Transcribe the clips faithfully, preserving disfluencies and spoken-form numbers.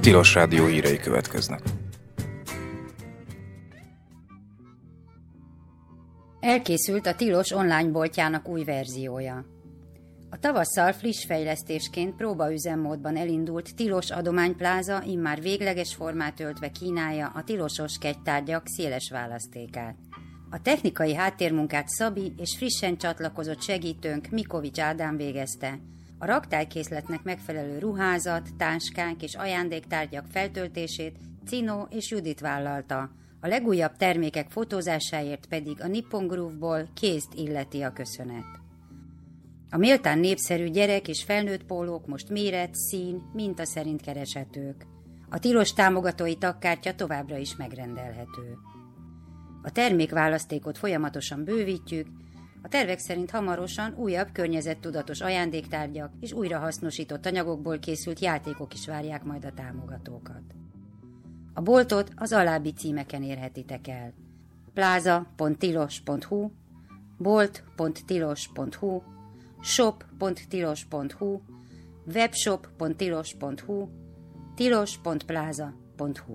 Tilos Rádió hírei következnek. Elkészült a Tilos online boltjának új verziója. A tavasszal friss fejlesztésként próbaüzemmódban elindult Tilos adománypláza immár végleges formát öltve kínálja a tilosos kegytárgyak széles választékát. A technikai háttérmunkát Szabi és frissen csatlakozott segítőnk Mikovics Ádám végezte. A raktárkészletnek megfelelő ruházat, táskánk és ajándéktárgyak feltöltését Cino és Judit vállalta. A legújabb termékek fotózásáért pedig a Nippon Groove-ból Kézt illeti a köszönet. A méltán népszerű gyerek és felnőtt pólók most méret, szín, minta szerint kereshetők. A Tilos támogatói tagkártya továbbra is megrendelhető. A termékválasztékot folyamatosan bővítjük, a tervek szerint hamarosan újabb környezettudatos ajándéktárgyak és újrahasznosított anyagokból készült játékok is várják majd a támogatókat. A boltot az alábbi címeken érhetitek el: plaza pont tilos pont hu, bolt pont tilos pont hu, shop pont tilos pont hu, webshop pont tilos pont hu, tilos pont plaza pont hu.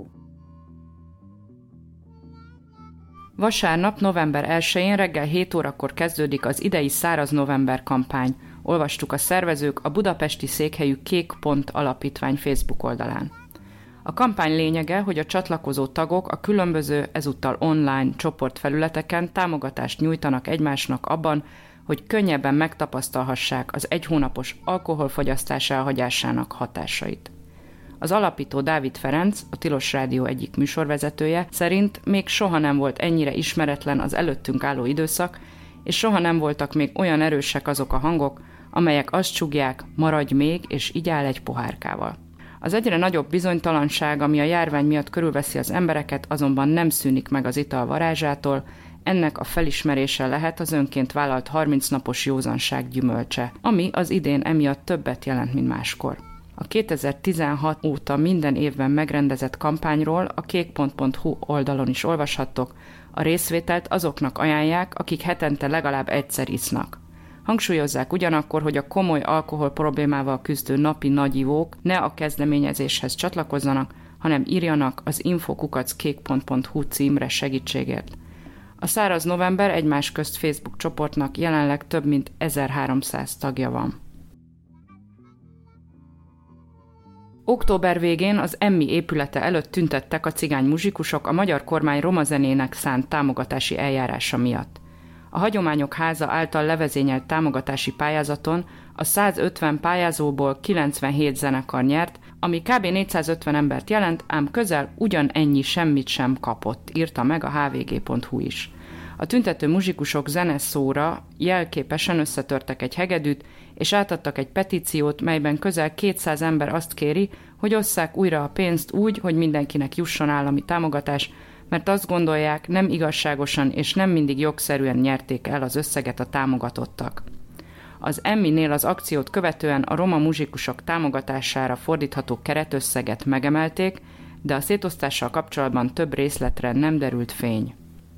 Vasárnap, november elsején reggel hét órakor kezdődik az idei Száraz November kampány, olvastuk a szervezők a budapesti székhelyű Kék Pont Alapítvány Facebook oldalán. A kampány lényege, hogy a csatlakozó tagok a különböző, ezúttal online csoportfelületeken támogatást nyújtanak egymásnak abban, hogy könnyebben megtapasztalhassák az egy hónapos alkoholfogyasztás elhagyásának hatásait. Az alapító Dávid Ferenc, a Tilos Rádió egyik műsorvezetője szerint még soha nem volt ennyire ismeretlen az előttünk álló időszak, és soha nem voltak még olyan erősek azok a hangok, amelyek azt csúgják, maradj még, és igyál egy pohárkával. Az egyre nagyobb bizonytalanság, ami a járvány miatt körülveszi az embereket, azonban nem szűnik meg az ital varázsától, ennek a felismerése lehet az önként vállalt harminc napos józanság gyümölcse, ami az idén emiatt többet jelent, mint máskor. A kétezer-tizenhat óta minden évben megrendezett kampányról a kékpont pont hu oldalon is olvashattok, a részvételt azoknak ajánlják, akik hetente legalább egyszer isznak. Hangsúlyozzák ugyanakkor, hogy a komoly alkohol problémával küzdő napi nagyivók ne a kezdeményezéshez csatlakozzanak, hanem írjanak az info kukac kékpont pont hu címre segítségért. A Száraz November egymás közt Facebook csoportnak jelenleg több mint ezerháromszáz tagja van. Október végén az Emmi épülete előtt tüntettek a cigány muzsikusok a magyar kormány roma zenének szánt támogatási eljárása miatt. A Hagyományok Háza által levezényelt támogatási pályázaton a százötven pályázóból kilencvenhét zenekar nyert, ami kb. négyszázötven embert jelent, ám közel ugyanennyi semmit sem kapott, írta meg a há vé gé pont hu is. A tüntető muzsikusok zeneszóra jelképesen összetörtek egy hegedűt, és átadtak egy petíciót, melyben közel kétszáz ember azt kéri, hogy osszák újra a pénzt úgy, hogy mindenkinek jusson állami támogatás, mert azt gondolják, nem igazságosan és nem mindig jogszerűen nyerték el az összeget a támogatottak. Az Emminél az akciót követően a roma muzsikusok támogatására fordítható keretösszeget megemelték, de a szétosztással kapcsolatban több részletre nem derült fény.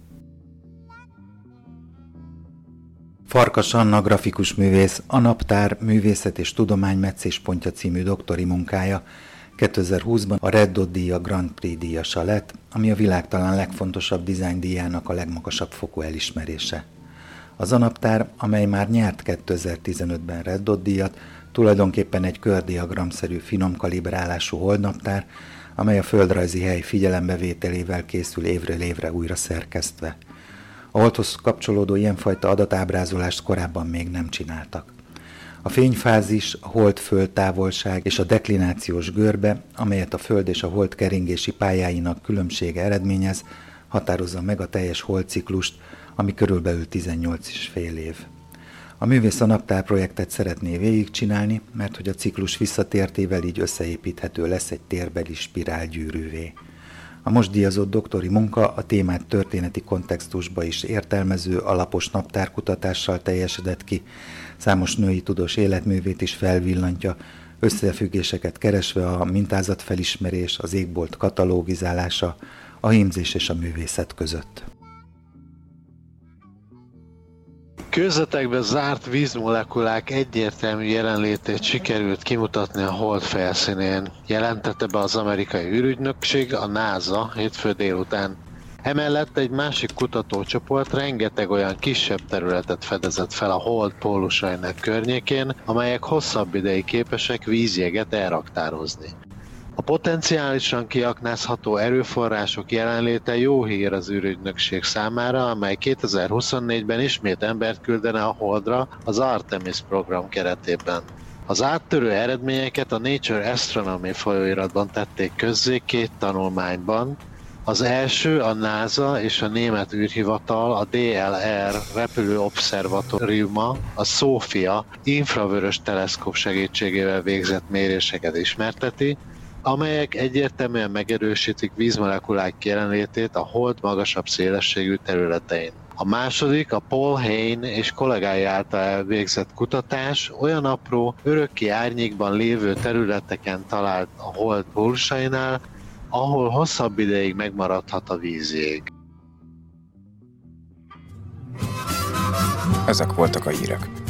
Farkas Anna grafikus művész, a Naptár művészet és tudomány meccéspontja című doktori munkája kétezer-húszban a Red Dot díja Grand Prix díjasa lett, ami a világ talán legfontosabb design díjának a legmagasabb fokú elismerése. Az A Naptár, amely már nyert kétezer-tizenötben Red Dot díjat, tulajdonképpen egy kördiagramszerű finom kalibrálású holdnaptár, amely a földrajzi hely figyelembevételével készül évről évre újra szerkesztve. A holdhoz kapcsolódó ilyenfajta adatábrázolást korábban még nem csináltak. A fényfázis, a hold-föld távolság és a deklinációs görbe, amelyet a Föld és a Hold keringési pályáinak különbsége eredményez, határozza meg a teljes holdciklust, ami körülbelül tizennyolc és fél év. A művész a Naptár projektet szeretné végigcsinálni, mert hogy a ciklus visszatértével így összeépíthető lesz egy térbeli spirálgyűrűvé. A most díjazott doktori munka a témát történeti kontextusba is értelmező, alapos naptárkutatással teljesedett ki, számos női tudós életművét is felvillantja, összefüggéseket keresve a mintázatfelismerés, az égbolt katalógizálása, a hímzés és a művészet között. Kőzetekben zárt vízmolekulák egyértelmű jelenlétét sikerült kimutatni a hold felszínén, jelentette be az amerikai űrügynökség, a NASA hétfő délután. Emellett egy másik kutatócsoport rengeteg olyan kisebb területet fedezett fel a hold pólusainak környékén, amelyek hosszabb ideig képesek vízjeget elraktározni. A potenciálisan kiaknázható erőforrások jelenléte jó hír az űrügynökség számára, amely kétezer-huszonnégyben ismét embert küldene a Holdra az Artemis program keretében. Az áttörő eredményeket a Nature Astronomy folyóiratban tették közzé két tanulmányban. Az első a NASA és a német űrhivatal a dé el er repülő obszervatóriuma, a SOFIA infravörös teleszkóp segítségével végzett méréseket ismerteti, amelyek egyértelműen megerősítik vízmolekulák jelenlétét a hold magasabb szélességű területein. A második, a Paul Hayne és kollégái által elvégzett kutatás olyan apró, örökké árnyékban lévő területeken talált a hold pólusainál, ahol hosszabb ideig megmaradhat a vízjég. Ezek voltak a hírek.